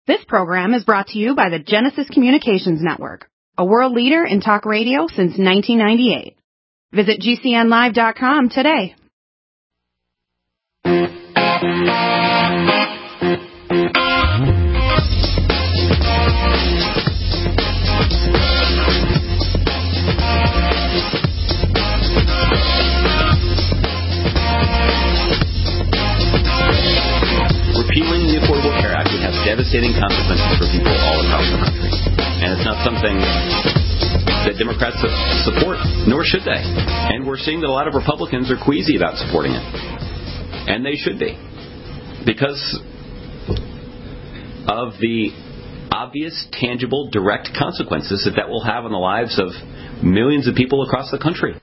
This program is brought to you by the Genesis Communications Network, a world leader in talk radio since 1998. Visit GCNlive.com today. Repealing the Affordable Care Act would have devastating consequences for people all across the country. And it's not something that Democrats support, nor should they. And we're seeing that a lot of Republicans are queasy about supporting it. And they should be. Because of the obvious, tangible, direct consequences that will have on the lives of millions of people across the country.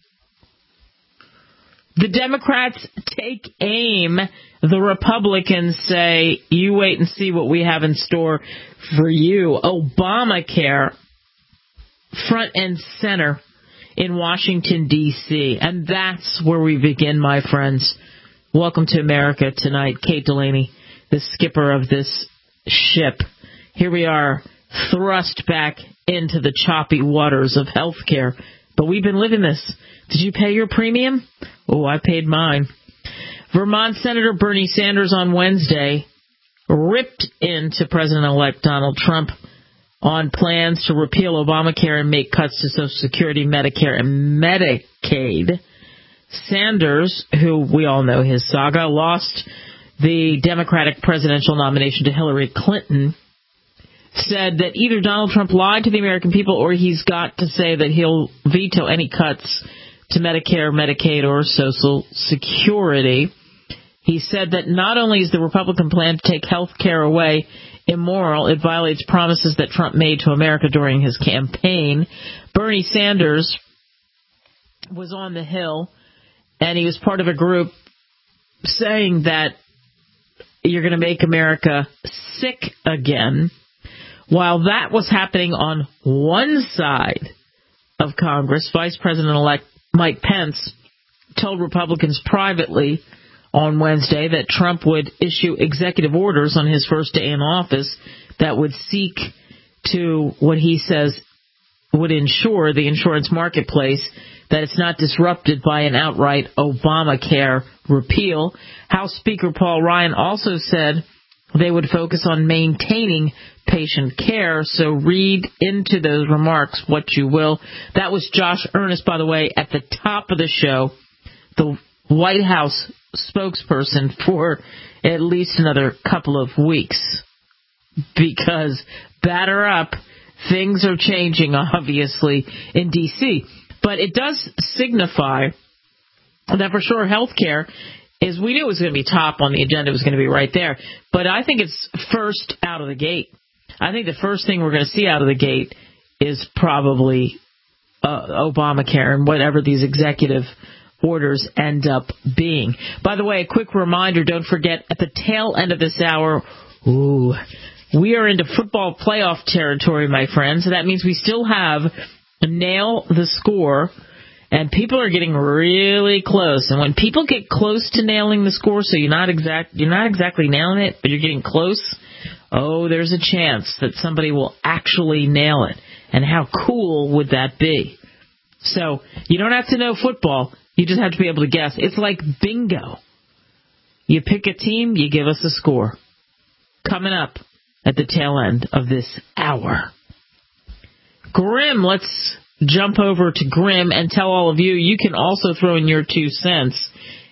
The Democrats take aim. The Republicans say, you wait and see what we have in store for you. Obamacare, front and center in Washington, D.C. And that's where we begin, my friends. Welcome to America tonight. Kate Delaney, the skipper of this ship. Here we are, thrust back into the choppy waters of health care. But we've been living this. Did you pay your premium? Oh, I paid mine. Vermont Senator Bernie Sanders on Wednesday ripped into President-elect Donald Trump on plans to repeal Obamacare and make cuts to Social Security, Medicare, and Medicaid. Sanders, who we all know his saga, lost the Democratic presidential nomination to Hillary Clinton, said that either Donald Trump lied to the American people or he's got to say that he'll veto any cuts to Medicare, Medicaid, or Social Security. He said that not only is the Republican plan to take health care away immoral, it violates promises that Trump made to America during his campaign. Bernie Sanders was on the Hill, and he was part of a group saying that you're going to make America sick again. While that was happening on one side of Congress, Vice President-elect Mike Pence told Republicans privately on Wednesday that Trump would issue executive orders on his first day in office that would seek to, what he says, would ensure the insurance marketplace that it's not disrupted by an outright Obamacare repeal. House Speaker Paul Ryan also said they would focus on maintaining patient care, so read into those remarks what you will. That was Josh Earnest, by the way, at the top of the show, the White House spokesperson for at least another couple of weeks. Because, batter up, things are changing, obviously, in D.C. But it does signify that for sure health care is, we knew it was going to be top on the agenda, it was going to be right there. But I think it's first out of the gate. I think the first thing we're going to see out of the gate is probably Obamacare and whatever these executive orders end up being. By the way, a quick reminder, don't forget, at the tail end of this hour, we are into football playoff territory, my friends. So that means we still have Nail the Score, and people are getting really close. And when people get close to nailing the score, so you're not exactly nailing it, but you're getting close, there's a chance that somebody will actually nail it. And how cool would that be? So you don't have to know football. You just have to be able to guess. It's like bingo. You pick a team, you give us a score. Coming up at the tail end of this hour. Grim, let's jump over to Grim and tell all of you, you can also throw in your 2 cents.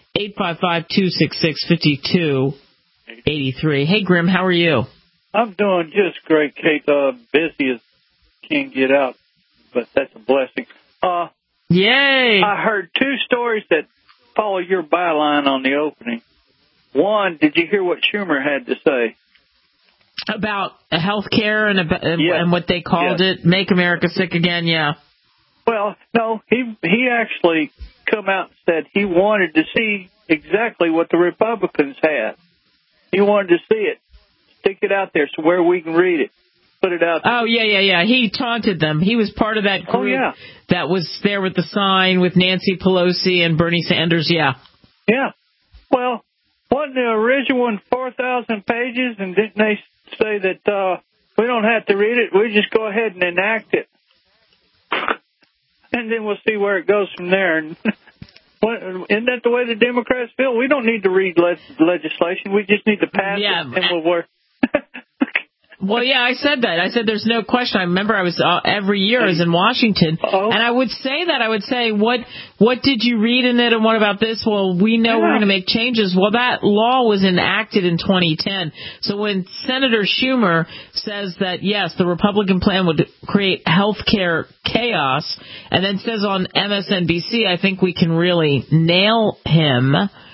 855-266-5283. Hey, Grim, how are you? I'm doing just great, Kate. Busy as can't get out, but that's a blessing. Yay! I heard 2 stories that follow your byline on the opening. One, did you hear what Schumer had to say? About health care and what they called it, Make America Sick Again, yeah. Well, no, he actually come out and said he wanted to see exactly what the Republicans had. He wanted to see it. Stick it out there so where we can read it. Put it out there. Oh, yeah. He taunted them. He was part of that group that was there with the sign with Nancy Pelosi and Bernie Sanders, yeah. Yeah. Well, wasn't the original one 4,000 pages, and didn't they say that we don't have to read it. We just go ahead and enact it. And then we'll see where it goes from there. And isn't that the way the Democrats feel? We don't need to read legislation. We just need to pass it, and we'll work. Well, yeah, I said that. I said there's no question. I remember I was every year I was in Washington, and I would say that. I would say, what did you read in it, and what about this? Well, we know we're going to make changes. Well, that law was enacted in 2010. So when Senator Schumer says that, yes, the Republican plan would create health care chaos, and then says on MSNBC, I think we can really nail him.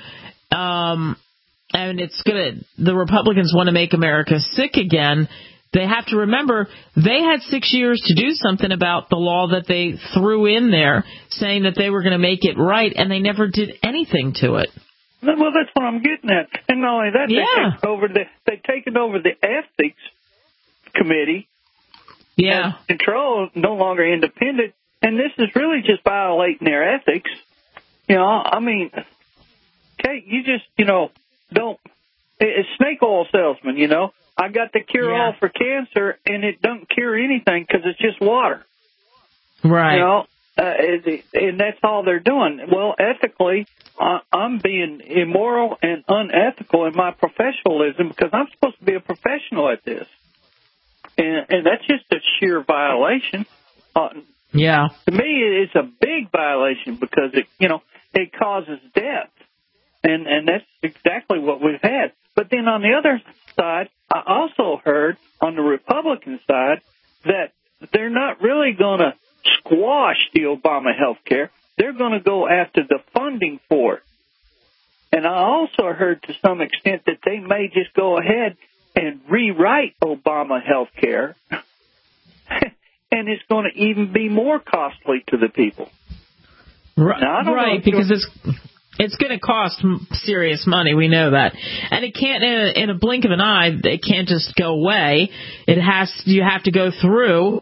And the Republicans want to make America sick again. They have to remember they had 6 years to do something about the law that they threw in there, saying that they were going to make it right, and they never did anything to it. Well, that's what I'm getting at. And not only that, they've taken over the ethics committee. Yeah. Control, no longer independent, and this is really just violating their ethics. You know, I mean, Kate, you just, don't. It's snake oil salesman, I got the cure-all for cancer, and it doesn't cure anything because it's just water. Right. And that's all they're doing. Well, ethically, I'm being immoral and unethical in my professionalism because I'm supposed to be a professional at this. And that's just a sheer violation. Yeah. To me, it's a big violation because it causes death. And that's exactly what we've had. But then on the other side, I also heard on the Republican side that they're not really going to squash the Obama health care. They're going to go after the funding for it. And I also heard to some extent that they may just go ahead and rewrite Obama health care. And it's going to even be more costly to the people. Right, because it's going to cost serious money. We know that. And it can't, in a blink of an eye, it can't just go away. You have to go through.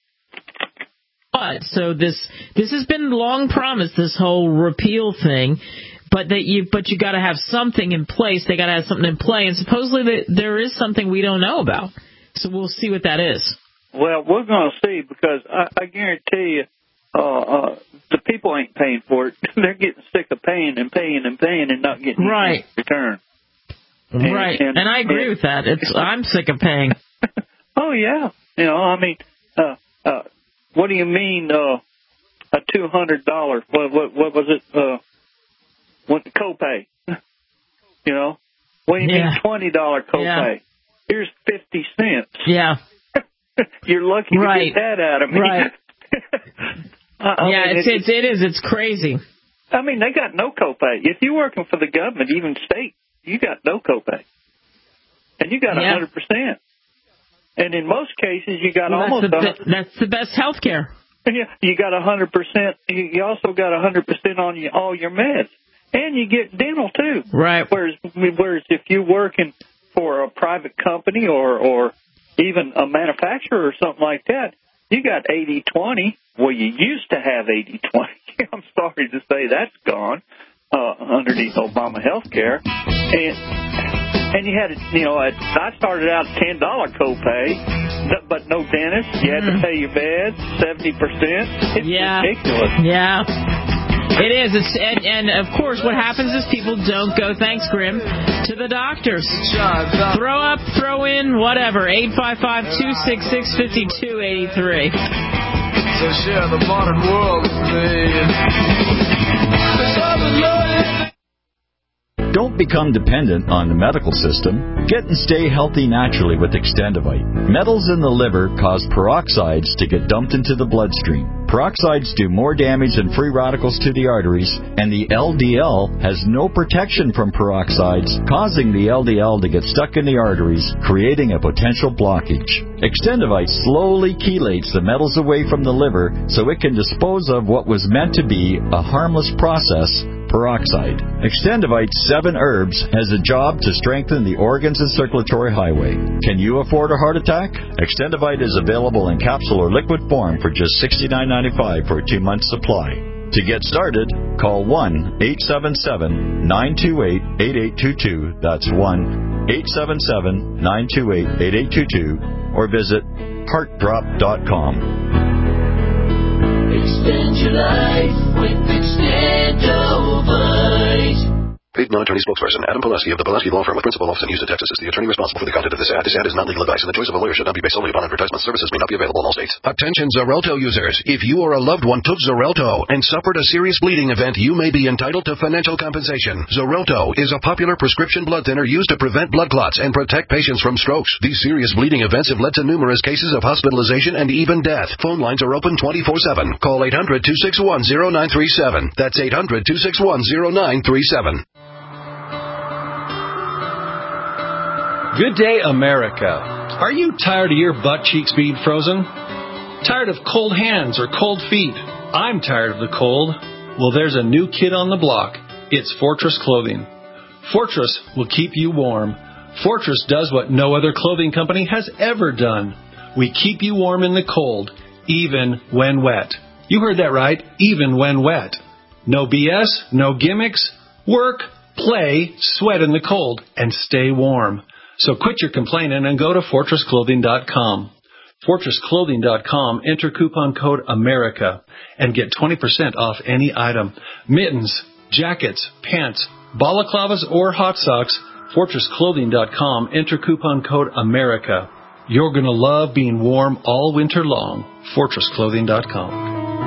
But so this has been long promised, this whole repeal thing. But you got to have something in place. They got to have something in play. And supposedly there is something we don't know about. So we'll see what that is. Well, we're going to see because I guarantee you, the people ain't paying for it. They're getting sick of paying and not getting any return. Right. And I agree with that. I'm sick of paying. Oh, yeah. What do you mean a $200? What was it? What copay? What do you mean $20 copay? Yeah. Here's 50 cents. Yeah. You're lucky to get that out of me. Right. It's crazy. I mean, they got no copay. If you're working for the government, even state, you got no copay. And you got 100%. And in most cases, you got almost... That's the best health care. Yeah, you got 100%. You also got 100% on all your meds. And you get dental, too. Right. Whereas if you're working for a private company or even a manufacturer or something like that, you got 80-20. Well, you used to have 80-20. I'm sorry to say that's gone underneath Obama health care. And you had, I started out $10 copay, but no dentist. You had to pay your meds, 70%. It's ridiculous. Yeah. It is. And of course, what happens is people don't go, thanks, Grim, to the doctors. Throw in, whatever, 855-266-5283. So share the modern world with me. Don't become dependent on the medical system. Get and stay healthy naturally with Extendivite. Metals in the liver cause peroxides to get dumped into the bloodstream. Peroxides do more damage than free radicals to the arteries, and the LDL has no protection from peroxides, causing the LDL to get stuck in the arteries, creating a potential blockage. Extendivite slowly chelates the metals away from the liver so it can dispose of what was meant to be a harmless process, peroxide. Extendivite 7 herbs has a job to strengthen the organs and circulatory highway. Can you afford a heart attack? Extendivite is available in capsule or liquid form for just $69.95 for a 2-month supply. To get started, call 1-877-928-8822. That's 1 877-928-8822 or visit heartdrop.com. Extend your life with Extendovite. Paid non-attorney spokesperson Adam Pulaski of the Pulaski Law Firm with principal office in Houston, Texas, is the attorney responsible for the content of this ad. This ad is not legal advice, and the choice of a lawyer should not be based solely upon advertisement. Services may not be available in all states. Attention Xarelto users. If you or a loved one took Xarelto and suffered a serious bleeding event, you may be entitled to financial compensation. Xarelto is a popular prescription blood thinner used to prevent blood clots and protect patients from strokes. These serious bleeding events have led to numerous cases of hospitalization and even death. Phone lines are open 24/7. Call 800-261-0937. That's 800-261-0937. Good day, America. Are you tired of your butt cheeks being frozen? Tired of cold hands or cold feet? I'm tired of the cold. Well, there's a new kid on the block. It's Fortress Clothing. Fortress will keep you warm. Fortress does what no other clothing company has ever done. We keep you warm in the cold, even when wet. You heard that right, even when wet. No BS, no gimmicks. Work, play, sweat in the cold, and stay warm. So quit your complaining and go to FortressClothing.com. FortressClothing.com, enter coupon code AMERICA and get 20% off any item. Mittens, jackets, pants, balaclavas, or hot socks. FortressClothing.com, enter coupon code AMERICA. You're going to love being warm all winter long. FortressClothing.com.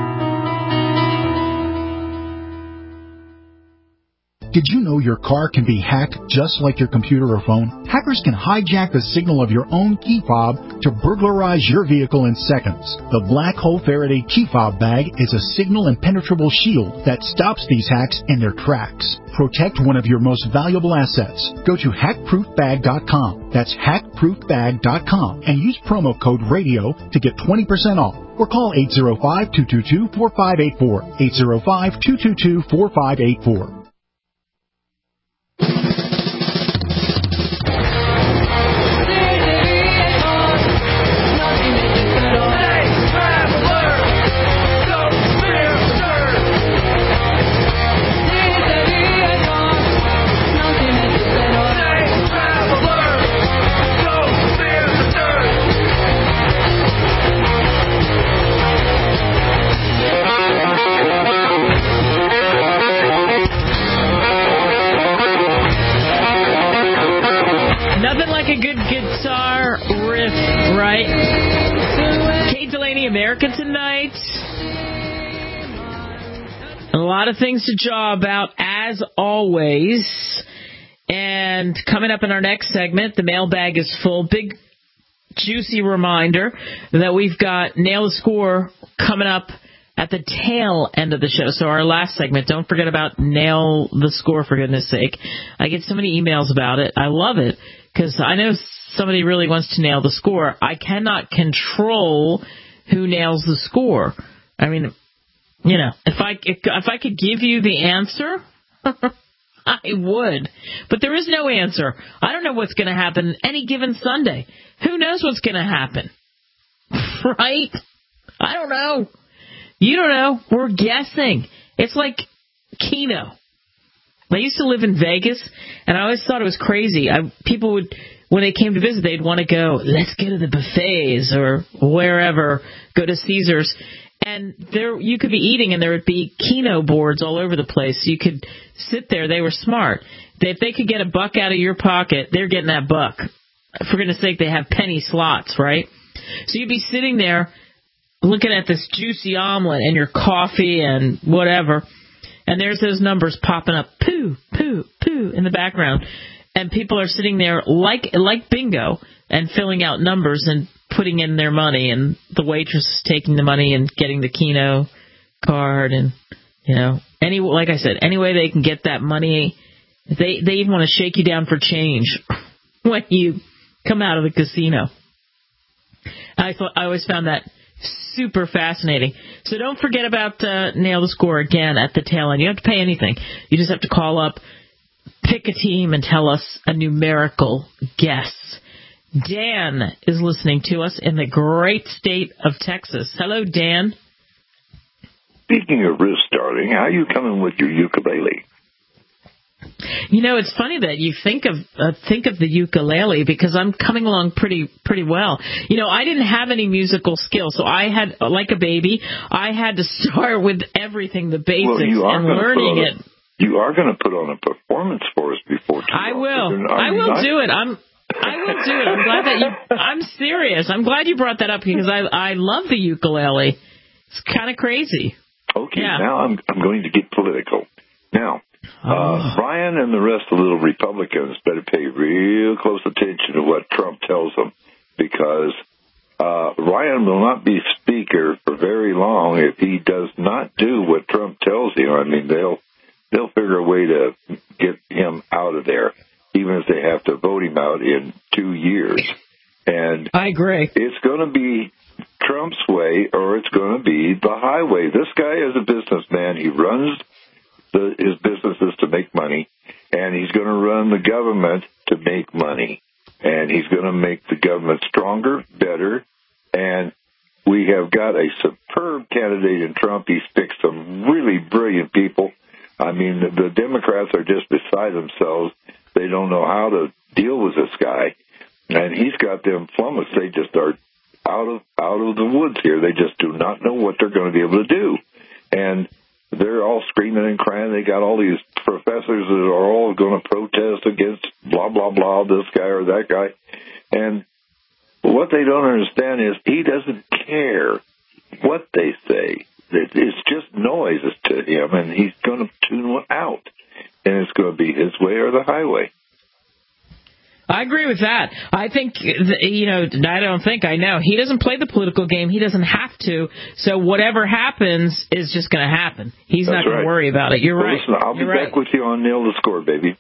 Did you know your car can be hacked just like your computer or phone? Hackers can hijack the signal of your own key fob to burglarize your vehicle in seconds. The Black Hole Faraday key fob bag is a signal impenetrable shield that stops these hacks in their tracks. Protect one of your most valuable assets. Go to hackproofbag.com. That's hackproofbag.com and use promo code RADIO to get 20% off. Or call 805-222-4584. 805-222-4584. A good guitar riff, right? Kate Delaney, America Tonight. A lot of things to jaw about, as always. And coming up in our next segment, the mailbag is full. Big, juicy reminder that we've got Nail the Score coming up at the tail end of the show. So our last segment, don't forget about Nail the Score, for goodness sake. I get so many emails about it. I love it. Because I know somebody really wants to nail the score. I cannot control who nails the score. I mean, you know, if I could give you the answer, I would. But there is no answer. I don't know what's going to happen any given Sunday. Who knows what's going to happen? Right? I don't know. You don't know. We're guessing. It's like Keno. I used to live in Vegas, and I always thought it was crazy. People would, when they came to visit, they'd want to go, let's go to the buffets or wherever, go to Caesars. And there, you could be eating, and there would be Keno boards all over the place. You could sit there. They were smart. If they could get $1 out of your pocket, they're getting that $1. For goodness sake, they have penny slots, right? So you'd be sitting there looking at this juicy omelet and your coffee and whatever. And there's those numbers popping up, poo, poo, poo, in the background. And people are sitting there like bingo and filling out numbers and putting in their money. And the waitress is taking the money and getting the Keno card. And, you know, like I said, any way they can get that money. They even want to shake you down for change when you come out of the casino. I always found that super fascinating. So don't forget about Nail the Score again at the tail end. You don't have to pay anything. You just have to call up, pick a team, and tell us a numerical guess. Dan is listening to us in the great state of Texas. Hello, Dan. Speaking of wrist, darling, how you coming with your ukulele? You know, it's funny that you think of the ukulele, because I'm coming along pretty well. You know, I didn't have any musical skills, so I had, like a baby, I had to start with everything, the basics, and learning it. You are going to put on a performance for us before too long. I will do it. I'm glad that I'm serious. I'm glad you brought that up, because I love the ukulele. It's kind of crazy. Okay, now I'm going to get political. Now, Ryan and the rest of the little Republicans better pay real close attention to what Trump tells them, because Ryan will not be Speaker for very long if he does not do what Trump tells him. I mean, they'll figure a way to get him out of there, even if they have to vote him out in 2 years. And I agree. It's going to be Trump's way, or it's going to be the highway. This guy is a businessman. He runs his businesses to make money, and he's going to run the government to make money. And he's going to make the government stronger, better, and we have got a superb candidate in Trump. He's picked some really brilliant people. I mean, the Democrats are just beside themselves. They don't know how to deal with this guy. And he's got them flummoxed. They just are out of the woods here. They just do not know what they're going to be able to do. And they're all screaming and crying. They got all these professors that are all going to protest against blah, blah, blah, this guy or that guy. And what they don't understand is he doesn't care what they say. It's just noises to him, and he's going to tune one out. And it's going to be his way or the highway. I agree with that. I think, I know. He doesn't play the political game. He doesn't have to. So whatever happens is just going to happen. He's not going to worry about it. You're right. Listen, I'll be back with you on Nail the Score, baby.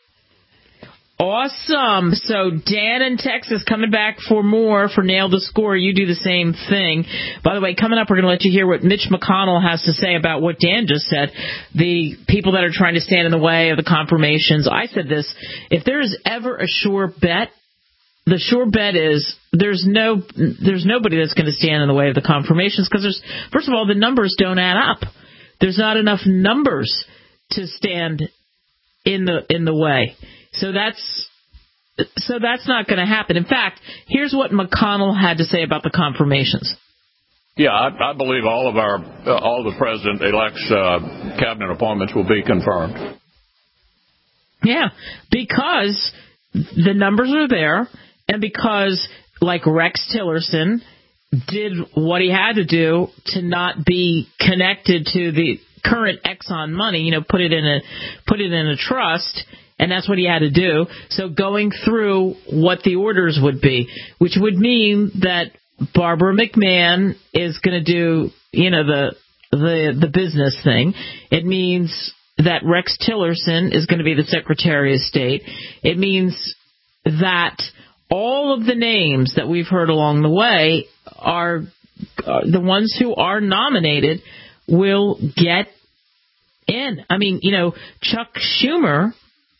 Awesome. So Dan in Texas coming back for more for Nail the Score. You do the same thing. By the way, coming up, we're going to let you hear what Mitch McConnell has to say about what Dan just said. The people that are trying to stand in the way of the confirmations. I said this, if there is ever a sure bet, the sure bet is there's nobody that's going to stand in the way of the confirmations, because first of all, the numbers don't add up. There's not enough numbers to stand in the way. So that's not going to happen. In fact, here's what McConnell had to say about the confirmations. Yeah, I believe all the president-elect's cabinet appointments will be confirmed. Yeah, because the numbers are there, and because, like Rex Tillerson did what he had to do to not be connected to the current Exxon money, put it in a trust. And that's what he had to do. So going through what the orders would be, which would mean that Barbara McMahon is going to do, the business thing. It means that Rex Tillerson is going to be the Secretary of State. It means that all of the names that we've heard along the way are the ones who are nominated will get in. I mean, Chuck Schumer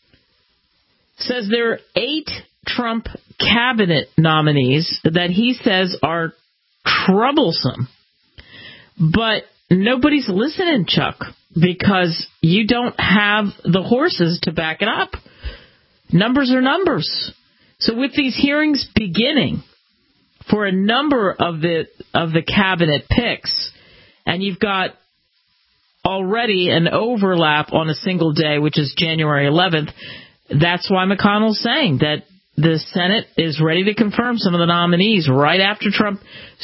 says there are 8 Trump cabinet nominees that he says are troublesome. But nobody's listening, Chuck, because you don't have the horses to back it up. Numbers are numbers. So with these hearings beginning for a number of the cabinet picks, and you've got already an overlap on a single day, which is January 11th, that's why McConnell's saying that the Senate is ready to confirm some of the nominees right after Trump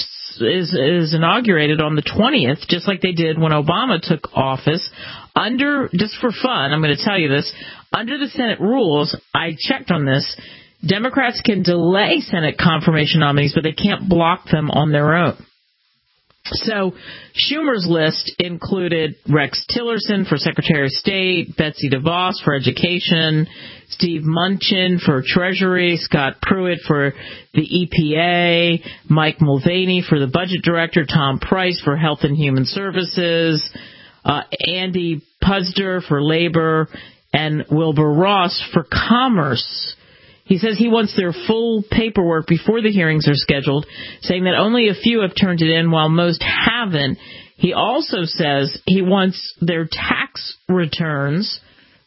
is inaugurated on the 20th, just like they did when Obama took office. Just for fun, I'm going to tell you this, under the Senate rules, I checked on this, Democrats can delay Senate confirmation nominees, but they can't block them on their own. So Schumer's list included Rex Tillerson for Secretary of State, Betsy DeVos for Education, Steve Mnuchin for Treasury, Scott Pruitt for the EPA, Mike Mulvaney for the Budget Director, Tom Price for Health and Human Services, Andy Puzder for Labor, and Wilbur Ross for Commerce. He says he wants their full paperwork before the hearings are scheduled, saying that only a few have turned it in while most haven't. He also says he wants their tax returns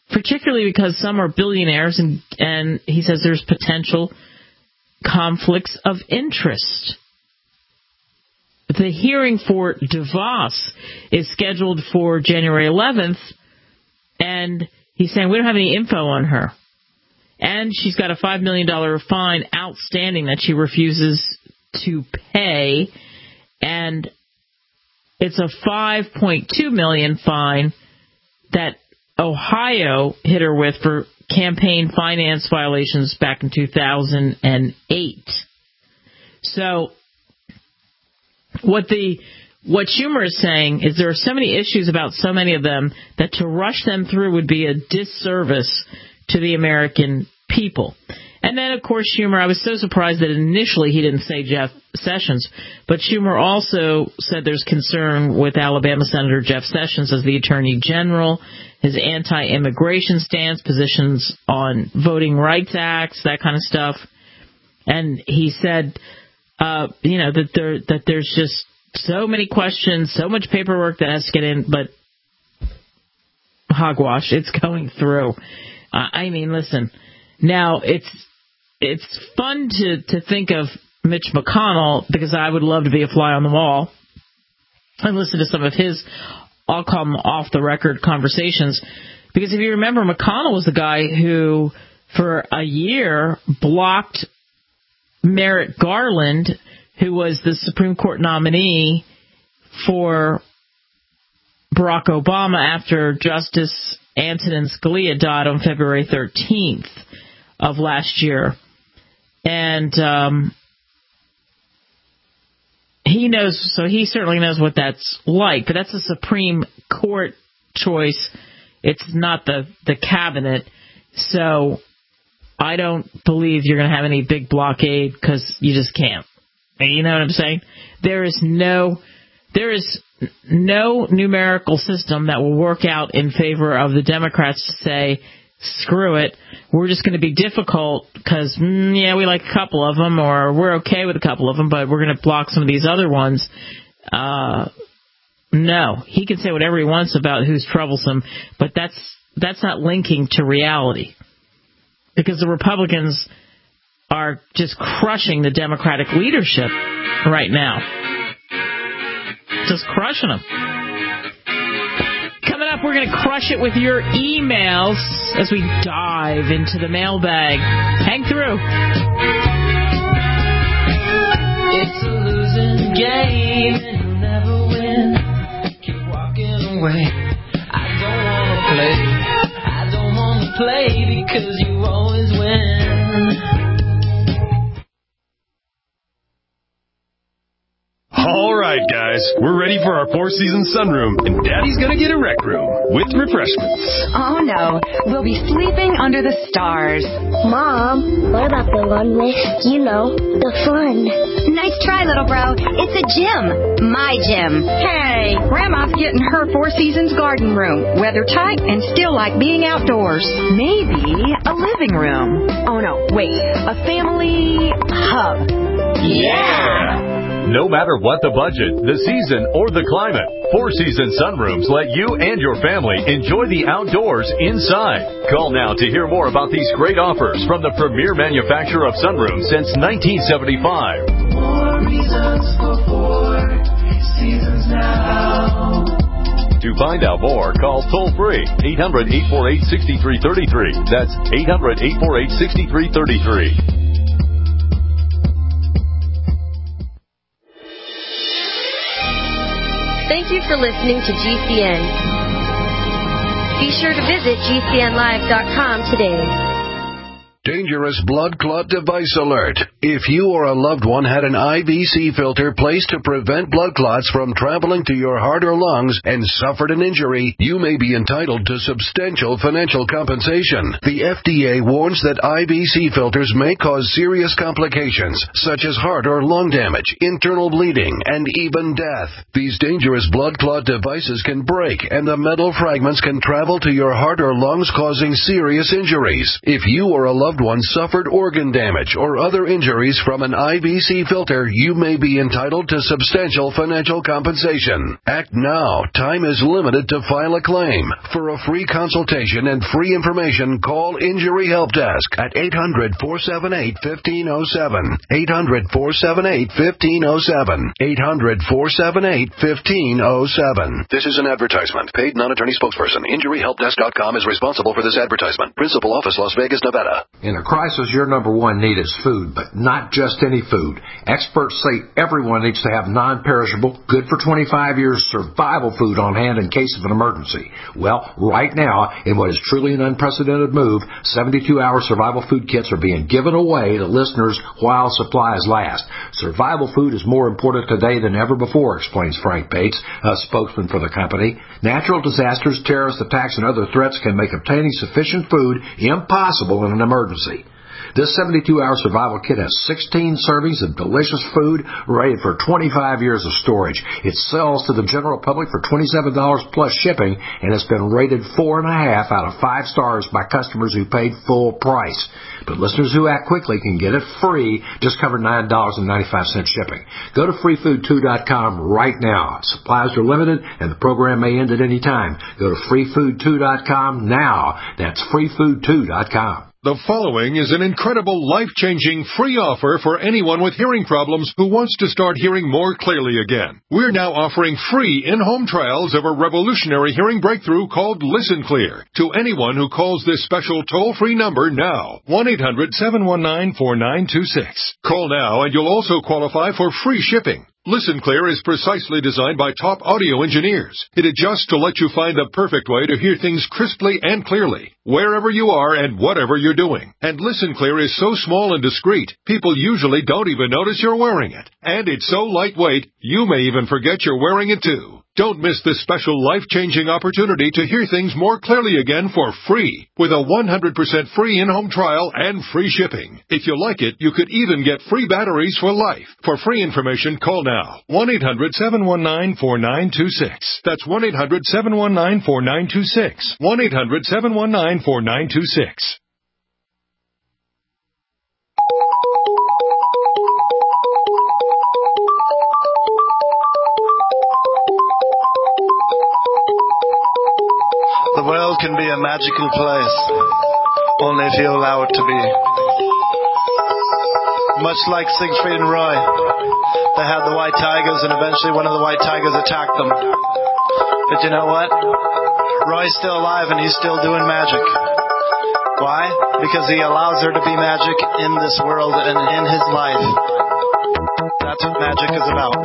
particularly because some are billionaires, and he says there's potential conflicts of interest. The hearing for DeVos is scheduled for January 11th, and he's saying we don't have any info on her. And she's got a $5 million fine outstanding that she refuses to pay, and it's a $5.2 million fine that Ohio hit her with for campaign finance violations back in 2008. So what Schumer is saying is there are so many issues about so many of them that to rush them through would be a disservice to the American people. And then, of course, Schumer, I was so surprised that initially he didn't say Jeff Sessions, but Schumer also said there's concern with Alabama Senator Jeff Sessions as the Attorney General, his anti-immigration stance, positions on voting rights acts, that kind of stuff. And he said, that there's just so many questions, so much paperwork that has to get in, but hogwash, it's going through. Listen, now it's fun to think of Mitch McConnell, because I would love to be a fly on the wall and listen to some of his, I'll call them off-the-record conversations. Because if you remember, McConnell was the guy who, for a year, blocked Merrick Garland, who was the Supreme Court nominee for Barack Obama after Justice Antonin Scalia died on February 13th of last year. And he certainly knows what that's like, but that's a Supreme Court choice. It's not the cabinet. So I don't believe you're going to have any big blockade, because you just can't. You know what I'm saying? There is no numerical system that will work out in favor of the Democrats to say, screw it, we're just going to be difficult because, we like a couple of them, or we're okay with a couple of them, but we're going to block some of these other ones. No. He can say whatever he wants about who's troublesome, but that's not linking to reality. Because the Republicans are just crushing the Democratic leadership right now. Just crushing them. Coming up, we're going to crush it with your emails as we dive into the mailbag. Hang through. It's a losing game and you'll never win. Keep walking away. I don't want to play because you always win. All right, guys, we're ready for our four-season sunroom, and Daddy's gonna get a rec room with refreshments. Oh, no. We'll be sleeping under the stars. Mom, what about the one with, the fun? Nice try, little bro. It's a gym. My gym. Hey, Grandma's getting her Four Seasons garden room. Weather tight and still like being outdoors. Maybe a living room. Oh, no. Wait. A family hub. Yeah! No matter what the budget, the season, or the climate, Four Seasons Sunrooms let you and your family enjoy the outdoors inside. Call now to hear more about these great offers from the premier manufacturer of sunrooms since 1975. More reasons for Four Seasons now. To find out more, call toll-free 800-848-6333. That's 800-848-6333. Thank you for listening to GCN. Be sure to visit GCNlive.com today. Dangerous blood clot device alert. If you or a loved one had an IVC filter placed to prevent blood clots from traveling to your heart or lungs and suffered an injury, you may be entitled to substantial financial compensation. The FDA warns that IVC filters may cause serious complications, such as heart or lung damage, internal bleeding, and even death. These dangerous blood clot devices can break, and the metal fragments can travel to your heart or lungs, causing serious injuries. If you or a loved loved one suffered organ damage or other injuries from an IBC filter, you may be entitled to substantial financial compensation. Act now. Time is limited to file a claim. For a free consultation and free information, call Injury Help Desk at 800-478-1507. 800-478-1507. 800-478-1507. This is an advertisement. Paid non-attorney spokesperson. InjuryHelpDesk.com is responsible for this advertisement. Principal office, Las Vegas, Nevada. In a crisis, your number one need is food, but not just any food. Experts say everyone needs to have non-perishable, good for 25 years survival food on hand in case of an emergency. Well, right now, in what is truly an unprecedented move, 72-hour survival food kits are being given away to listeners while supplies last. Survival food is more important today than ever before, explains Frank Bates, a spokesman for the company. Natural disasters, terrorist attacks, and other threats can make obtaining sufficient food impossible in an emergency. This 72-hour survival kit has 16 servings of delicious food rated for 25 years of storage. It sells to the general public for $27 plus shipping and has been rated 4.5 out of 5 stars by customers who paid full price. But listeners who act quickly can get it free, just cover $9.95 shipping. Go to freefood2.com right now. Supplies are limited and the program may end at any time. Go to freefood2.com now. That's freefood2.com. The following is an incredible, life-changing free offer for anyone with hearing problems who wants to start hearing more clearly again. We're now offering free in-home trials of a revolutionary hearing breakthrough called Listen Clear to anyone who calls this special toll-free number now, 1-800-719-4926. Call now and you'll also qualify for free shipping. Listen Clear is precisely designed by top audio engineers. It adjusts to let you find the perfect way to hear things crisply and clearly, wherever you are and whatever you're doing. And Listen Clear is so small and discreet, people usually don't even notice you're wearing it. And it's so lightweight, you may even forget you're wearing it too. Don't miss this special life-changing opportunity to hear things more clearly again for free with a 100% free in-home trial and free shipping. If you like it, you could even get free batteries for life. For free information, call now. 1-800-719-4926. That's 1-800-719-4926. 1-800-719-4926. The world can be a magical place, only if you allow it to be. Much like Siegfried and Roy, they had the white tigers and eventually one of the white tigers attacked them. But you know what? Roy's still alive and he's still doing magic. Why? Because he allows there to be magic in this world and in his life. That's what magic is about.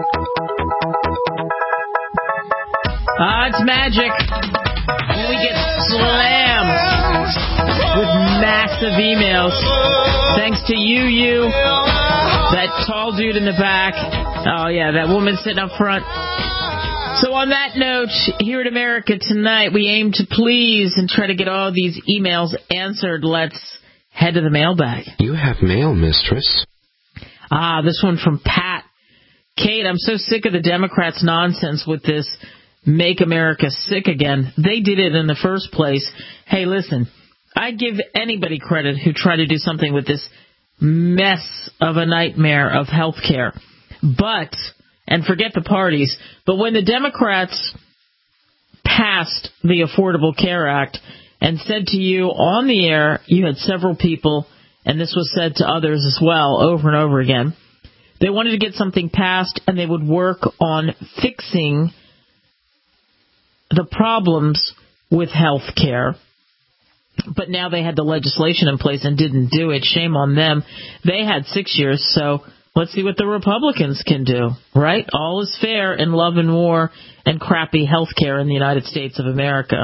It's magic. We get slammed with massive emails. Thanks to you, that tall dude in the back. Oh, yeah, that woman sitting up front. So on that note, here at America Tonight, we aim to please and try to get all these emails answered. Let's head to the mailbag. You have mail, mistress. This one from Pat. Kate, I'm so sick of the Democrats' nonsense with this Make America Sick Again. They did it in the first place. Hey, listen, I give anybody credit who tried to do something with this mess of a nightmare of health care. But, and forget the parties, but when the Democrats passed the Affordable Care Act and said to you on the air, you had several people, and this was said to others as well over and over again, they wanted to get something passed and they would work on fixing the problems with health care. But now they had the legislation in place and didn't do it. Shame on them. They had 6 years, so let's see what the Republicans can do, right? All is fair in love and war and crappy health care in the United States of America.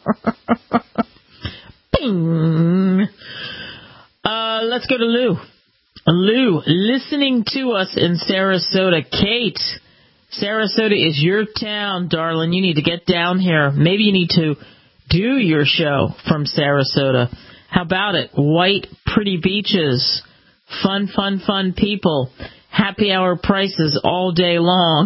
Bing! Let's go to Lou. Lou, listening to us in Sarasota. Kate, Sarasota is your town, darling. You need to get down here. Maybe you need to do your show from Sarasota. How about it? White, pretty beaches, fun, fun, fun people, happy hour prices all day long.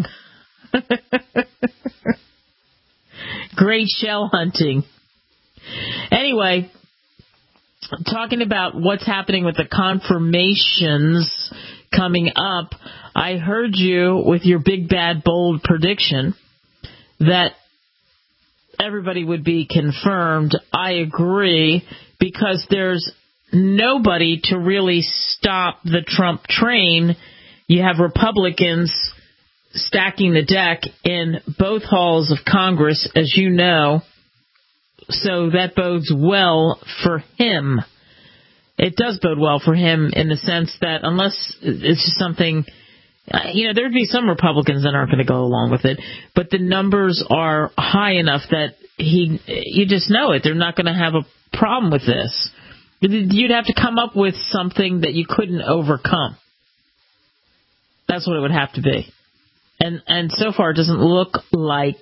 Great shell hunting. Anyway, talking about what's happening with the confirmations coming up, I heard you with your big, bad, bold prediction that everybody would be confirmed. I agree, because there's nobody to really stop the Trump train. You have Republicans stacking the deck in both halls of Congress, as you know, so that bodes well for him. It does bode well for him in the sense that unless it's just something, there'd be some Republicans that aren't going to go along with it, but the numbers are high enough that you just know it. They're not going to have a problem with this. You'd have to come up with something that you couldn't overcome. That's what it would have to be. And so far, it doesn't look like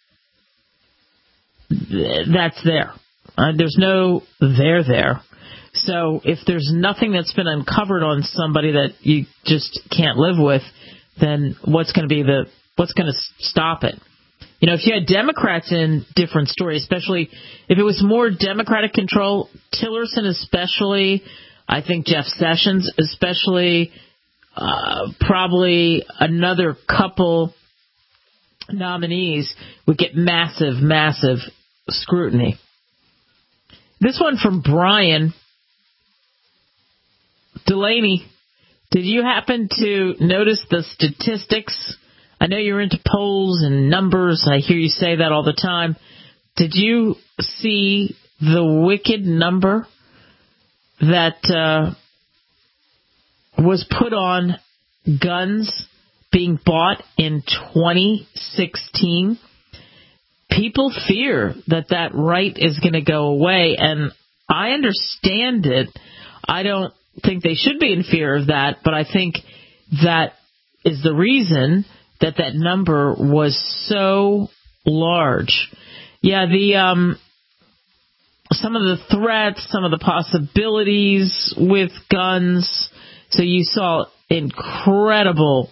that's there. There's no there. So if there's nothing that's been uncovered on somebody that you just can't live with, then what's going to stop it? If you had Democrats in, different story, especially if it was more Democratic control, Tillerson especially, I think Jeff Sessions especially, probably another couple nominees would get massive, massive scrutiny. This one from Brian Delaney. Did you happen to notice the statistics? I know you're into polls and numbers. I hear you say that all the time. Did you see the wicked number that was put on guns being bought in 2016? People fear that right is going to go away, and I understand it. I don't think they should be in fear of that, but I think that is the reason that number was so large. Yeah, some of the threats, some of the possibilities with guns. So you saw incredible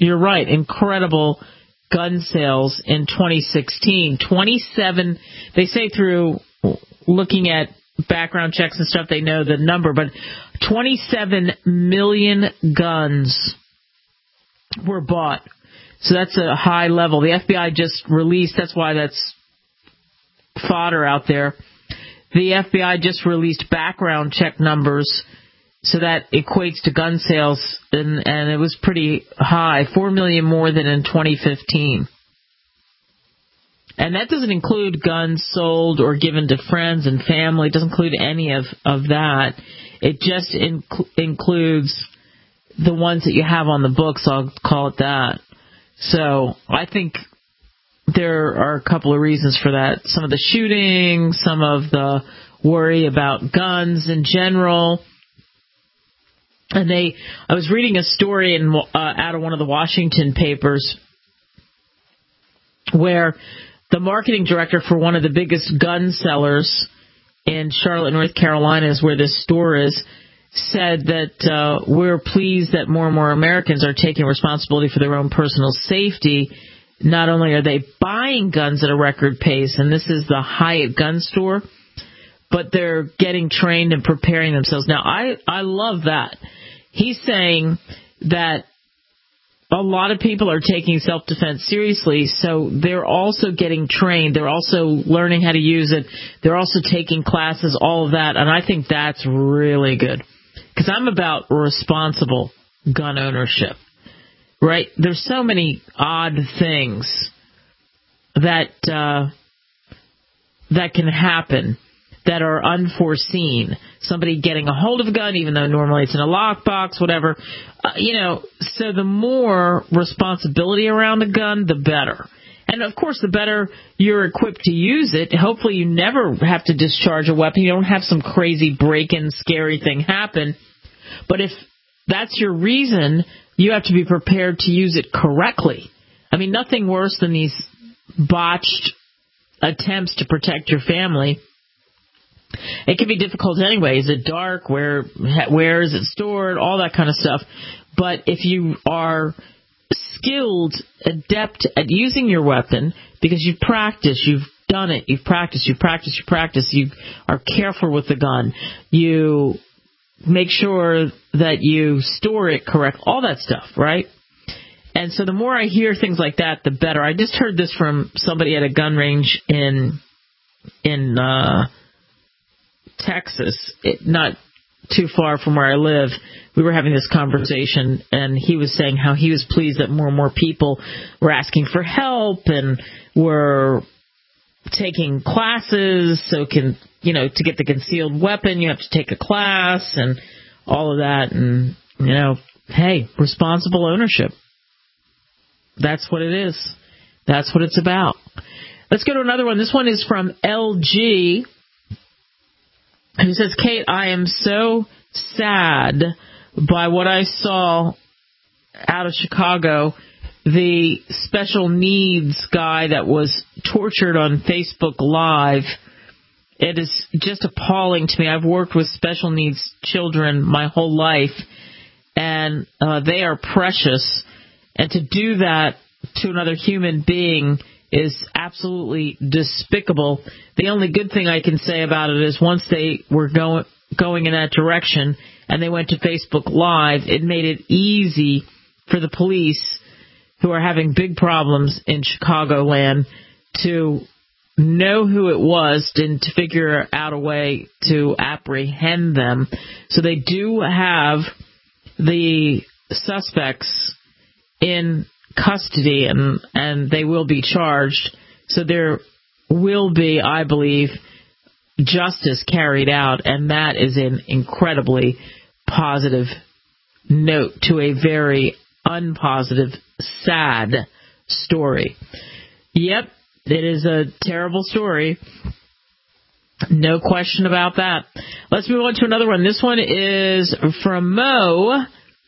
gun sales in 2016. 27, they say through looking at background checks and stuff, they know the number, but 27 million guns were bought. So that's a high level. The FBI just released, that's why that's fodder out there. The FBI just released background check numbers, so that equates to gun sales, and it was pretty high, 4 million more than in 2015. And that doesn't include guns sold or given to friends and family. It doesn't include any of that. It just includes the ones that you have on the books, I'll call it that. So I think there are a couple of reasons for that. Some of the shooting, some of the worry about guns in general. And I was reading a story out of one of the Washington papers where the marketing director for one of the biggest gun sellers in Charlotte, North Carolina, is where this store is, said that we're pleased that more and more Americans are taking responsibility for their own personal safety. Not only are they buying guns at a record pace, and this is the Hyatt gun store, but they're getting trained and preparing themselves. Now, I love that. He's saying that a lot of people are taking self-defense seriously, so they're also getting trained. They're also learning how to use it. They're also taking classes, all of that, and I think that's really good. Because I'm about responsible gun ownership, right? There's so many odd things that can happen that are unforeseen. Somebody getting a hold of a gun, even though normally it's in a lockbox, whatever. So the more responsibility around the gun, the better. And, of course, the better you're equipped to use it. Hopefully you never have to discharge a weapon. You don't have some crazy break-in, scary thing happen. But if that's your reason, you have to be prepared to use it correctly. I mean, nothing worse than these botched attempts to protect your family. It can be difficult anyway. Is it dark? Where is it stored? All that kind of stuff. But if you are skilled, adept at using your weapon, because you've practiced, you've done it. You've practiced. You are careful with the gun. You make sure that you store it correct. All that stuff, right? And so the more I hear things like that, the better. I just heard this from somebody at a gun range in Texas, not too far from where I live. We were having this conversation, and he was saying how he was pleased that more and more people were asking for help and were taking classes. So to get the concealed weapon, you have to take a class and all of that. And, hey, responsible ownership. That's what it is. That's what it's about. Let's go to another one. This one is from LG, who says, Kate, I am so sad by what I saw out of Chicago. The special needs guy that was tortured on Facebook Live. It is just appalling to me. I've worked with special needs children my whole life, and they are precious. And to do that to another human being is absolutely despicable. The only good thing I can say about it is once they were going in that direction and they went to Facebook Live, it made it easy for the police, who are having big problems in Chicagoland, to know who it was and to figure out a way to apprehend them. So they do have the suspects in custody, and they will be charged. So there will be, I believe, justice carried out, and that is an incredibly positive note to a very unpositive, sad story. Yep, it is a terrible story. No question about that. Let's move on to another one. This one is from Mo.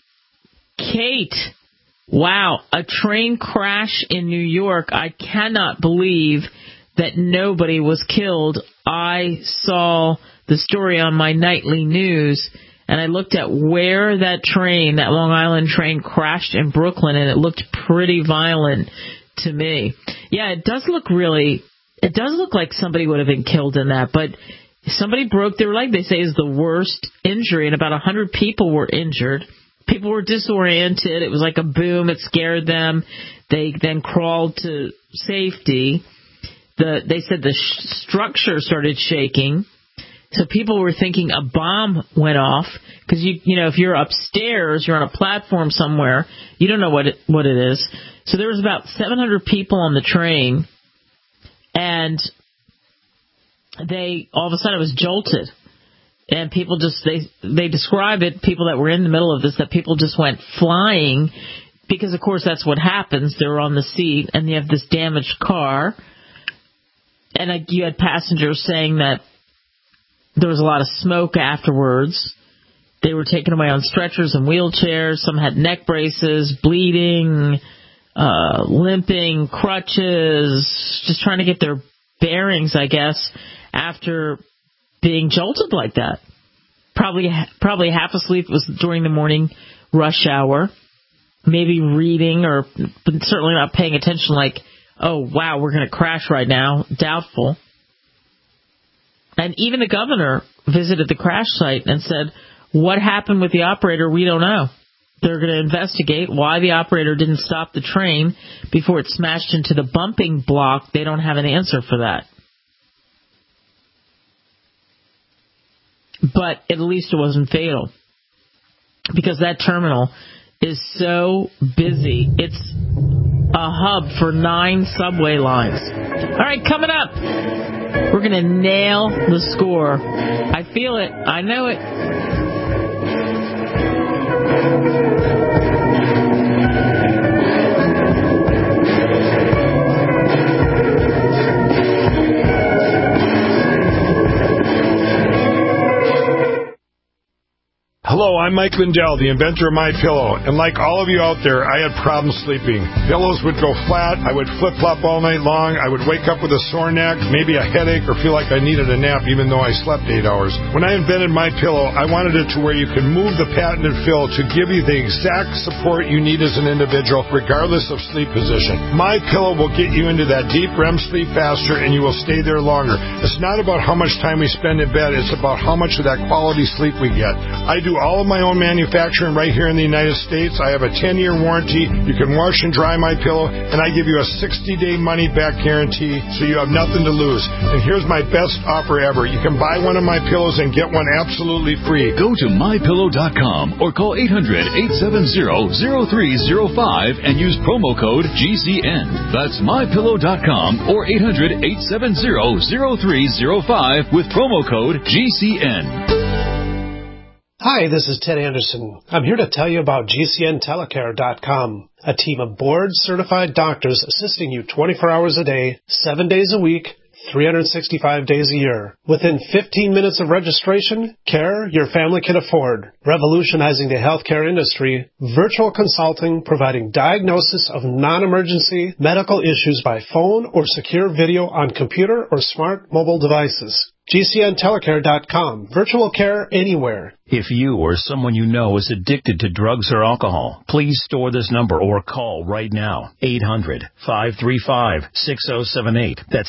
Kate, wow, a train crash in New York. I cannot believe that nobody was killed. I saw the story on my nightly news, and I looked at where that Long Island train crashed in Brooklyn, and it looked pretty violent to me. Yeah, it does look like somebody would have been killed in that, but somebody broke their leg, they say, is the worst injury, and about 100 people were injured. People were disoriented. It was like a boom. It scared them. They then crawled to safety. They said the structure started shaking. So people were thinking a bomb went off, because if you're upstairs, you're on a platform somewhere, you don't know what it is. So there was about 700 people on the train, and all of a sudden it was jolted. And people they describe it, people that were in the middle of this, that people just went flying, because of course that's what happens. They were on the seat, and you have this damaged car. And you had passengers saying that there was a lot of smoke afterwards. They were taken away on stretchers and wheelchairs. Some had neck braces, bleeding, limping, crutches, just trying to get their bearings, I guess, after being jolted like that. Probably half asleep. It was during the morning rush hour. Maybe reading, but certainly not paying attention, like, oh, wow, we're going to crash right now. Doubtful. And even the governor visited the crash site and said, what happened with the operator, we don't know. They're going to investigate why the operator didn't stop the train before it smashed into the bumping block. They don't have an answer for that. But at least it wasn't fatal, because that terminal is so busy. It's a hub for 9 subway lines. All right, coming up, we're going to nail the score. I feel it. I know it. Hello, I'm Mike Lindell, the inventor of MyPillow, and like all of you out there, I had problems sleeping. Pillows would go flat, I would flip-flop all night long, I would wake up with a sore neck, maybe a headache, or feel like I needed a nap even though I slept 8 hours. When I invented MyPillow, I wanted it to where you can move the patented fill to give you the exact support you need as an individual, regardless of sleep position. MyPillow will get you into that deep REM sleep faster, and you will stay there longer. It's not about how much time we spend in bed, it's about how much of that quality sleep we get. I do all of my own manufacturing right here in the United States. I have a 10-year warranty. You can wash and dry MyPillow, and I give you a 60-day money-back guarantee, so you have nothing to lose. And here's my best offer ever. You can buy one of my pillows and get one absolutely free. Go to MyPillow.com or call 800-870-0305 and use promo code GCN. That's MyPillow.com or 800-870-0305 with promo code GCN. Hi, this is Ted Anderson. I'm here to tell you about GCNTelecare.com, a team of board-certified doctors assisting you 24 hours a day, 7 days a week, 365 days a year. Within 15 minutes of registration, care your family can afford. Revolutionizing the healthcare industry, virtual consulting providing diagnosis of non-emergency medical issues by phone or secure video on computer or smart mobile devices. GCNTelecare.com. Virtual care anywhere. If you or someone you know is addicted to drugs or alcohol, please store this number or call right now. 800-535-6078. That's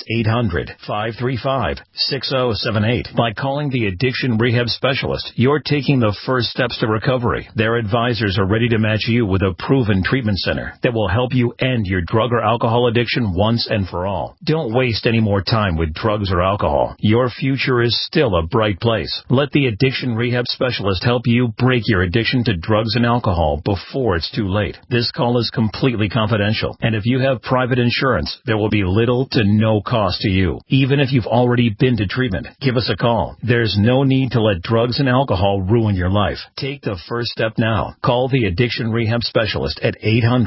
800-535-6078. By calling the Addiction Rehab Specialist, you're taking the first steps to recovery. Their advisors are ready to match you with a proven treatment center that will help you end your drug or alcohol addiction once and for all. Don't waste any more time with drugs or alcohol. Your future is still a bright place. Let the Addiction Rehab Specialist help you break your addiction to drugs and alcohol before it's too late. This call is completely confidential, and if you have private insurance, there will be little to no cost to you. Even if you've already been to treatment, give us a call. There's no need to let drugs and alcohol ruin your life. Take the first step now. Call the Addiction Rehab Specialist at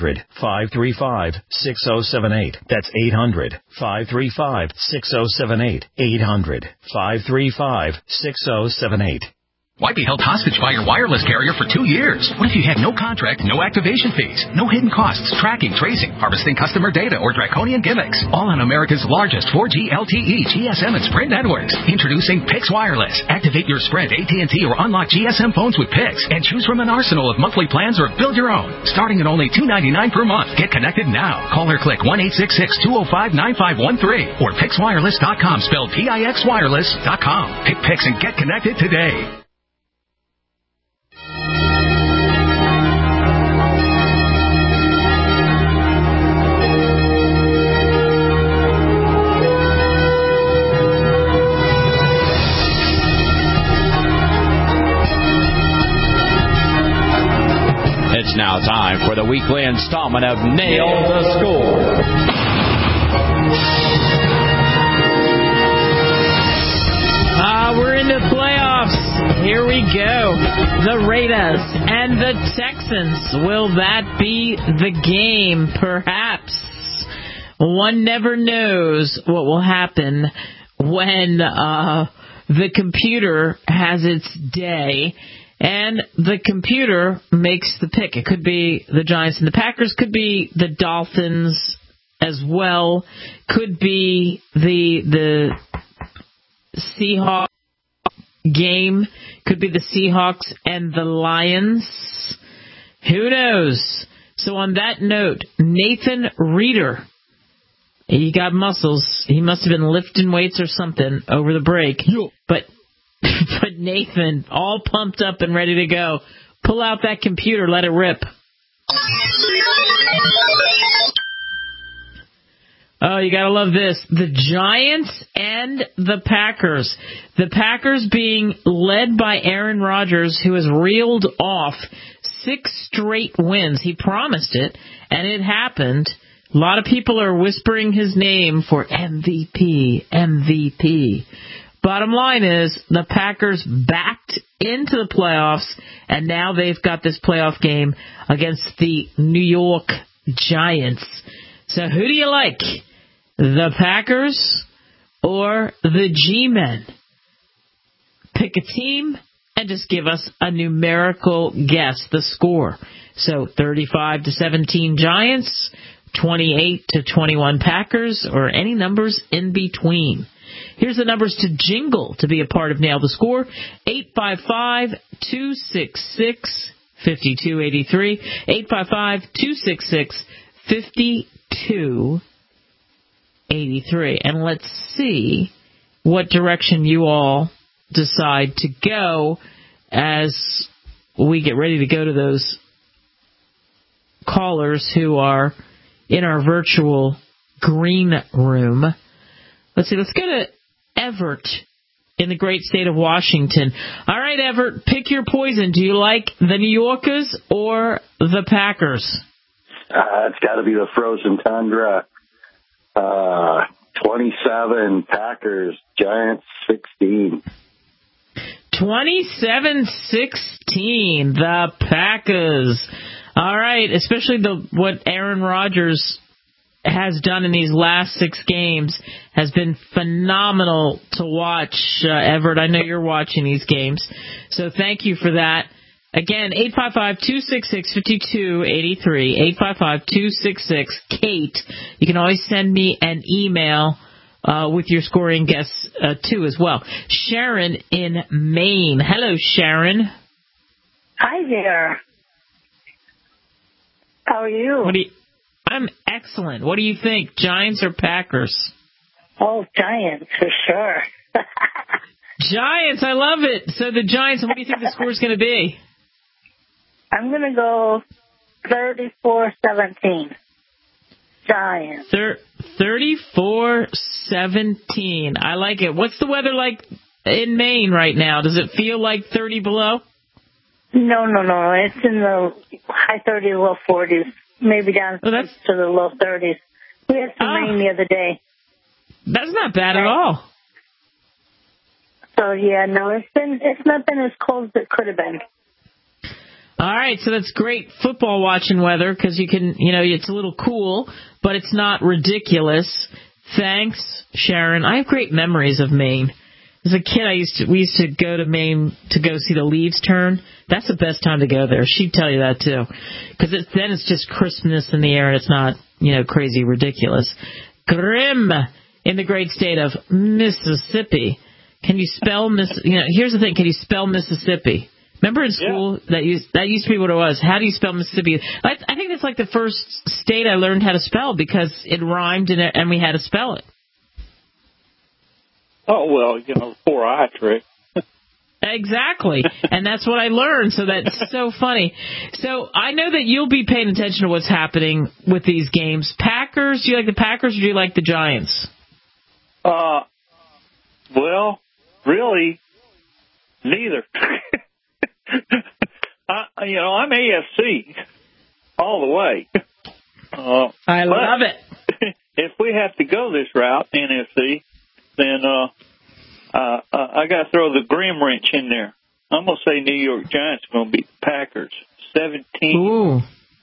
800-535-6078. That's 800-535-6078. 800-535-6078. Why be held hostage by your wireless carrier for 2 years? What if you had no contract, no activation fees, no hidden costs, tracking, tracing, harvesting customer data, or draconian gimmicks? All on America's largest 4G LTE, GSM, and Sprint networks. Introducing Pix Wireless. Activate your Sprint, AT&T, or unlock GSM phones with Pix and choose from an arsenal of monthly plans or build your own. Starting at only $2.99 per month. Get connected now. Call or click 1-866-205-9513 or PixWireless.com, spelled PIXWireless.com. Pick Pix and get connected today. It's now time for the weekly installment of Nail the Score. We're into playoffs. Here we go. The Raiders and the Texans. Will that be the game? Perhaps. One never knows what will happen when the computer has its day. And the computer makes the pick. It could be the Giants and the Packers. Could be the Dolphins as well. Could be the Seahawks game. Could be the Seahawks and the Lions. Who knows? So on that note, Nathan Reeder. He got muscles. He must have been lifting weights or something over the break. But Nathan, all pumped up and ready to go. Pull out that computer, let it rip. Oh, you gotta love this. The Giants and the Packers. The Packers being led by Aaron Rodgers, who has reeled off 6 straight wins. He promised it, and it happened. A lot of people are whispering his name for MVP, MVP. Bottom line is, the Packers backed into the playoffs, and now they've got this playoff game against the New York Giants. So who do you like? The Packers or the G-Men? Pick a team and just give us a numerical guess, the score. So 35-17 Giants, 28-21 Packers, or any numbers in between. Here's the numbers to jingle to be a part of Nail the Score. 855-266-5283. 855-266-5283. And let's see what direction you all decide to go as we get ready to go to those callers who are in our virtual green room. Let's see, let's go to Everett in the great state of Washington. All right, Everett, pick your poison. Do you like the New Yorkers or the Packers? It's got to be the frozen tundra. 27 Packers, Giants 16. 27-16, the Packers. All right, especially what Aaron Rodgers has done in these last 6 games has been phenomenal to watch. Everett, I know you're watching these games, so thank you for that. Again, 855-266-5283, 855-266-KATE. You can always send me an email with your scoring guess, too, as well. Sharon in Maine. Hello, Sharon. Hi there. How are you? I'm excellent. What do you think, Giants or Packers? Oh, Giants, for sure. Giants, I love it. So the Giants, what do you think the score is going to be? I'm going to go 34-17. Giants. 34-17. I like it. What's the weather like in Maine right now? Does it feel like 30 below? No. It's in the high 30s, low 40s. Maybe down to the low 30s. We had some rain the other day. That's not bad at all. So yeah, no, it's not been as cold as it could have been. All right, so that's great football watching weather because you can, it's a little cool, but it's not ridiculous. Thanks, Sharon. I have great memories of Maine. As a kid, we used to go to Maine to go see the leaves turn. That's the best time to go there. She'd tell you that too, because then it's just crispness in the air and it's not, crazy ridiculous. Grim in the great state of Mississippi. Can you spell here's the thing. Can you spell Mississippi? Remember in school that used to be what it was. How do you spell Mississippi? I think that's like the first state I learned how to spell because it rhymed and we had to spell it. Oh, well, 4-eye trick. Exactly. And that's what I learned. So that's so funny. So I know that you'll be paying attention to what's happening with these games. Packers, do you like the Packers or do you like the Giants? Well, really, neither. I'm AFC all the way. I love it. If we have to go this route, NFC, then I got to throw the Grim wrench in there. I'm going to say New York Giants are going to beat the Packers 17-19.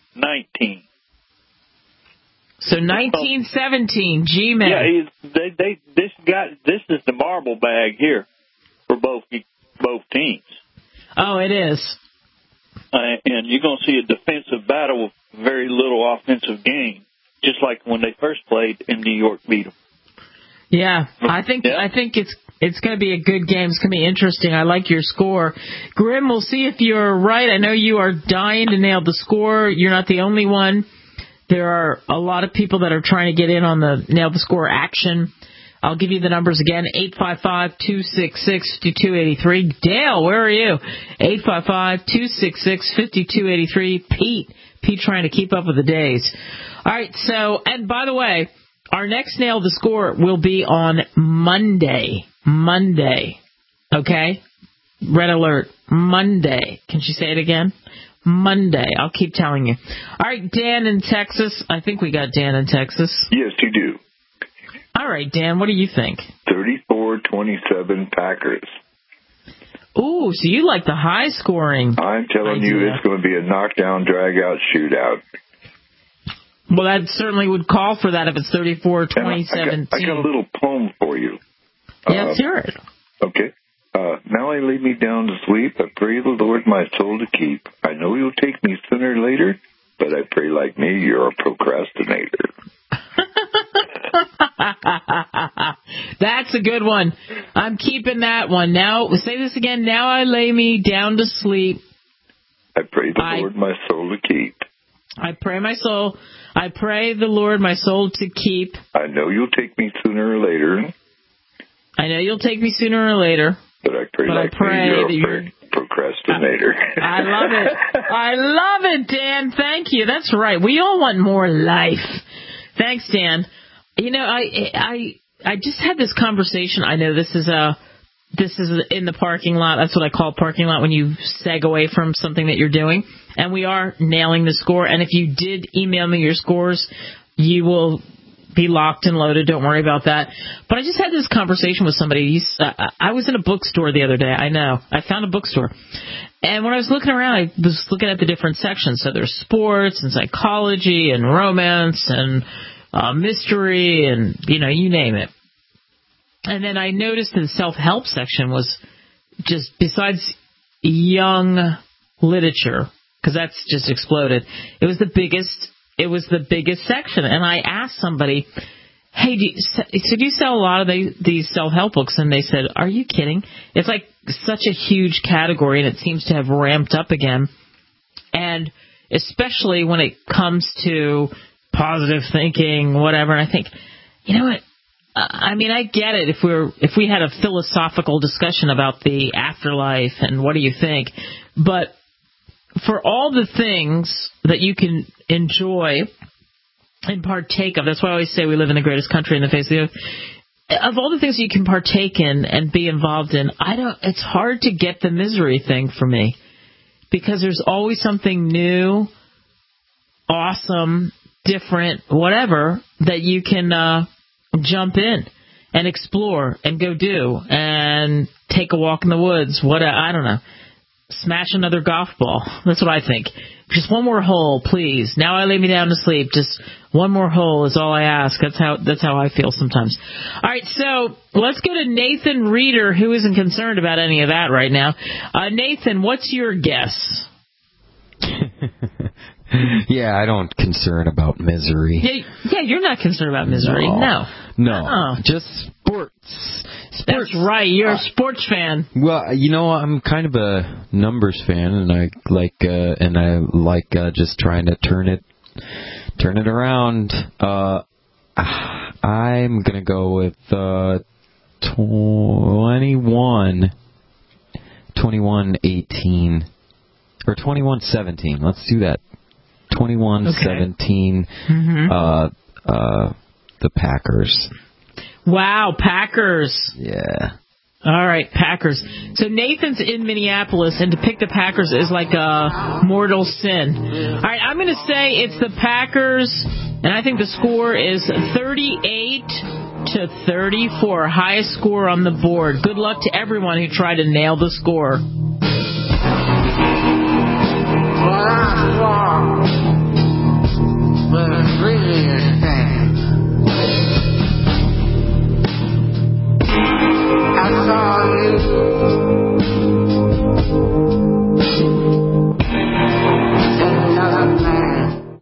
So 19-17, G-Man. Yeah, this is the marble bag here for both teams. Oh, it is. And you're going to see a defensive battle with very little offensive game, just like when they first played and New York beat them. Yeah, I think it's going to be a good game. It's going to be interesting. I like your score. Grim, we'll see if you're right. I know you are dying to nail the score. You're not the only one. There are a lot of people that are trying to get in on the nail the score action. I'll give you the numbers again, 855-266-5283. Dale, where are you? 855-266-5283. Pete trying to keep up with the days. All right, so, and by the way, our next Nail the Score will be on Monday. Okay? Red alert. Monday. Can she say it again? Monday. I'll keep telling you. All right, Dan in Texas. I think we got Dan in Texas. Yes, you do. All right, Dan, what do you think? 34-27 Packers. Ooh, so you like the high scoring. I'm telling you, it's going to be a knockdown, drag-out shootout. Well, that certainly would call for that if it's 34-27. I got a little poem for you. Yeah, let's hear it. Okay. Now I lay me down to sleep, I pray the Lord my soul to keep. I know you'll take me sooner or later, but I pray like me, you're a procrastinator. That's a good one. I'm keeping that one. Now, say this again. Now I lay me down to sleep. I pray the Lord my soul to keep. I pray the Lord my soul to keep. I know you'll take me sooner or later. I know you'll take me sooner or later. But I pray that you're a procrastinator. I love it. I love it, Dan. Thank you. That's right. We all want more life. Thanks, Dan. You know, I just had this conversation. I know this is in the parking lot. That's what I call parking lot when you seg away from something that you're doing. And we are nailing the score. And if you did email me your scores, you will be locked and loaded. Don't worry about that. But I just had this conversation with somebody. I was in a bookstore the other day. I know. I found a bookstore. And when I was looking around, I was looking at the different sections. So there's sports and psychology and romance and mystery and, you name it. And then I noticed the self-help section was just, besides young literature, because that's just exploded, it was the biggest section. And I asked somebody, hey, do you sell a lot of these self-help books? And they said, are you kidding? It's like such a huge category, and it seems to have ramped up again. And especially when it comes to positive thinking, whatever. And I think, you know what? I mean, I get it if we had a philosophical discussion about the afterlife and what do you think, but for all the things that you can enjoy and partake of, that's why I always say we live in the greatest country in the face of the earth. Of all the things you can partake in and be involved in, it's hard to get the misery thing for me, because there's always something new, awesome, different, whatever, that you can jump in and explore and go do and take a walk in the woods. I don't know. Smash another golf ball. That's what I think. Just one more hole, please. Now I lay me down to sleep. Just one more hole is all I ask. That's how I feel sometimes. All right, so let's go to Nathan Reeder, who isn't concerned about any of that right now. Nathan, what's your guess? Yeah, I don't concern about misery. Yeah, you're not concerned about misery. No. Just sports. That's right. You're a sports fan. Well, I'm kind of a numbers fan, and I like just trying to turn it around. I'm gonna go with 21-18 or 21-17. Let's do that. 21-17. The Packers. Wow, Packers. Yeah. All right, Packers. So Nathan's in Minneapolis, and to pick the Packers is like a mortal sin. All right, I'm going to say it's the Packers, and I think the score is 38-34, highest score on the board. Good luck to everyone who tried to nail the score. I saw you. Another man.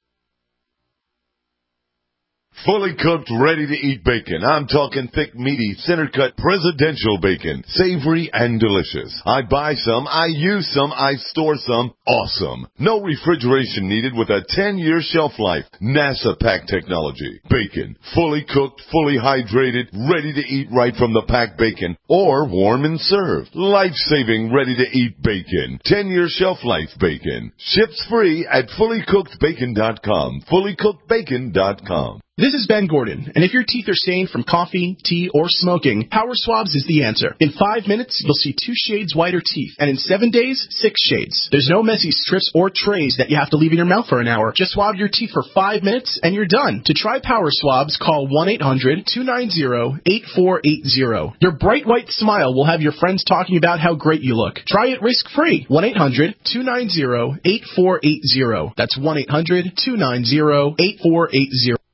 Fully cooked, ready-to-eat bacon. I'm talking thick, meaty, center-cut presidential bacon. Savory and delicious. I buy some, I use some, I store some. Awesome. No refrigeration needed with a 10-year shelf life. NASA pack technology. Bacon. Fully cooked, fully hydrated, ready to eat right from the packed bacon. Or warm and served. Life-saving, ready-to-eat bacon. 10-year shelf life bacon. Ships free at fullycookedbacon.com. Fullycookedbacon.com. This is Ben Gordon, and if your teeth are stained from coffee, tea, or smoking, Power Swabs is the answer. In 5 minutes, you'll see 2 shades whiter teeth, and in 7 days, 6 shades. There's no messy strips or trays that you have to leave in your mouth for an hour. Just swab your teeth for 5 minutes, and you're done. To try Power Swabs, call 1-800-290-8480. Your bright white smile will have your friends talking about how great you look. Try it risk-free. 1-800-290-8480. That's 1-800-290-8480.